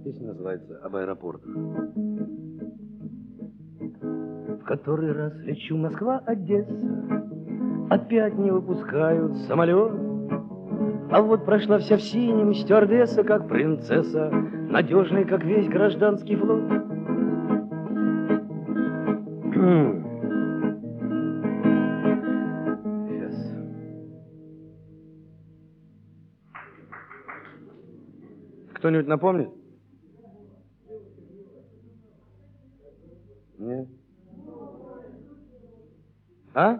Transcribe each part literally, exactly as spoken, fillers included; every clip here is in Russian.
Песня называется «Об аэропортах». В который раз лечу Москва-Одесса, опять не выпускают самолет. А вот прошла вся в синем стюардесса, как принцесса, надежный, как весь гражданский флот. Сейчас. Кто-нибудь напомнит? Нет? А?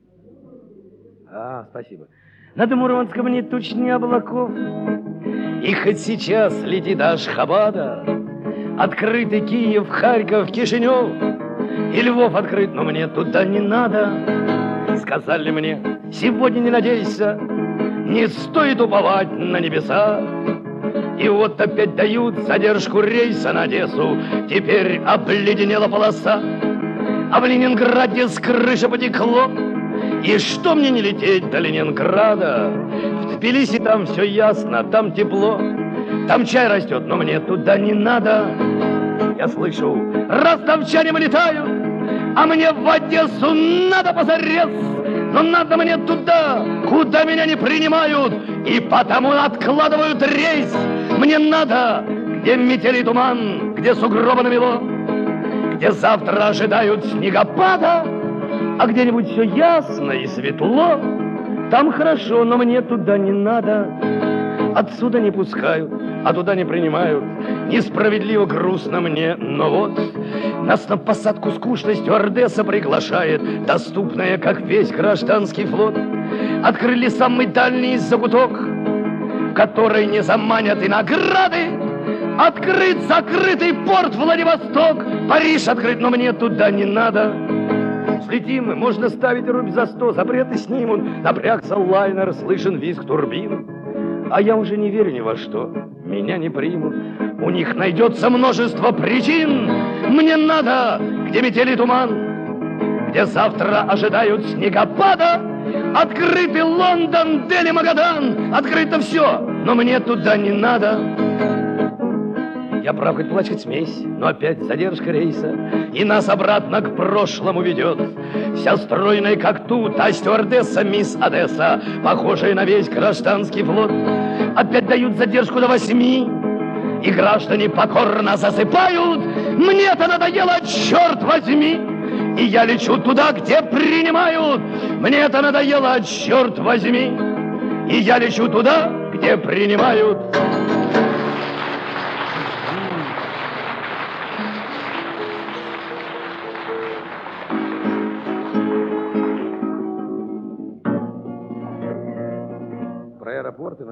А, спасибо. Над Мурманском ни туч, ни облаков. И хоть сейчас летит Ашхабада, открытый Киев, Харьков, Кишинев, и Львов открыт, но мне туда не надо. Сказали мне, сегодня не надейся, не стоит уповать на небеса. И вот опять дают задержку рейса на Одессу, теперь обледенела полоса. А в Ленинграде с крыши потекло. И что мне не лететь до Ленинграда? В Тбилиси там все ясно, там тепло, там чай растет, но мне туда не надо. Я слышу, ростовчане вылетают, а мне в Одессу надо позарез. Но надо мне туда, куда меня не принимают, и потому откладывают рейс. Мне надо, где метель и туман, где сугробы намело, где завтра ожидают снегопада. А где-нибудь все ясно и светло, там хорошо, но мне туда не надо. Отсюда не пускают, а туда не принимают. Несправедливо грустно мне, но вот нас на посадку скучной стюардесса приглашает, доступная, как весь гражданский флот. Открыли самый дальний закуток, в который не заманят и награды. Открыт закрытый порт Владивосток, Париж открыт, но мне туда не надо. Слетим мы, можно ставить рубь за сто, запреты снимут, напрягся лайнер, слышен визг турбин. А я уже не верю ни во что, меня не примут. У них найдется множество причин. Мне надо, где метели туман, где завтра ожидают снегопада. Открытый Лондон, Дели, Магадан, открыто все, но мне туда не надо. Я прав, хоть плачь, хоть смейся, но опять задержка рейса, и нас обратно к прошлому ведет. Вся стройная, как тут, а стюардесса мисс Одесса, похожая на весь гражданский флот. Опять дают задержку до восьми, и граждане покорно засыпают. Мне-то надоело, черт возьми, и я лечу туда, где принимают. Мне-то надоело, черт возьми, и я лечу туда, где принимают. Про аэропорты.